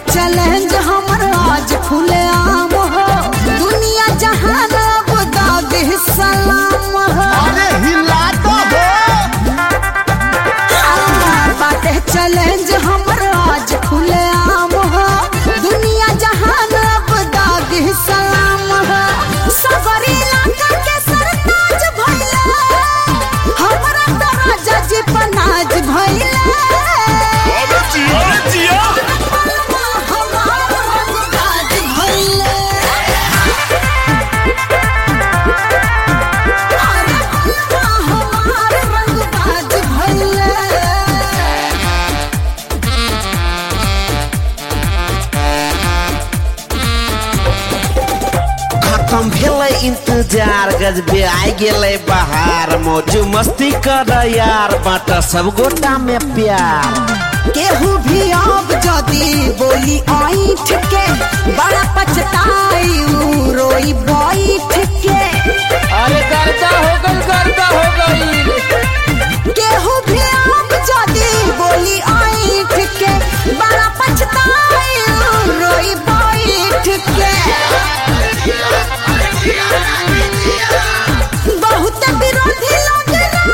Challenge हमर आज खुले आम हो, दुनिया जहान अब दाद सलाम हो। अरे हिला तो हो बाटे चैलेंज हमर आज खुले आम हो, दुनिया जहान अब दाद सलाम हो। सगरी इलाका के सरताज भइले, हमरा तो राजा जी पनाज भइले। खत्म भेलै इंतजार, गजबे आइ गेलै बहार। मौज मस्ती कर यार, बाँट सब गोटा में प्यार। केहू भी अब जदी बोली ऐठ के, बड़ा पछताई उ रोई बैठ के। अरे गर्दा हो गई, गर्दा हो गई। केहू भी अब जदी बोली ऐठ के, बड़ा पछताई उ रोई बैठ के। बहुत विरोधी लोग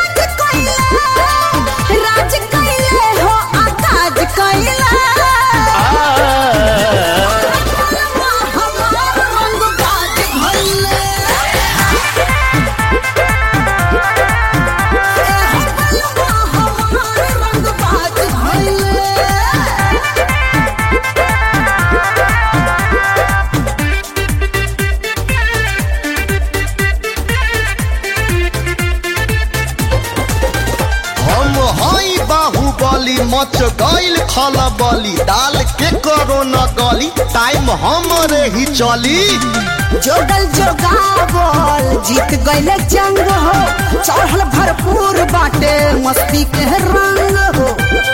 राज कैले हो, आकाज कैले। हमार रंगबाज भइले, हमार रंगबाज भइले। हम हई बाहुबली, मच गईल खलबली। दाल के करो न गली, टाइम हमरे ही चली। जोगल जोगावल जीत गईले जंग हो, चढ़ल भरपूर बाटे मस्ती के रंग हो।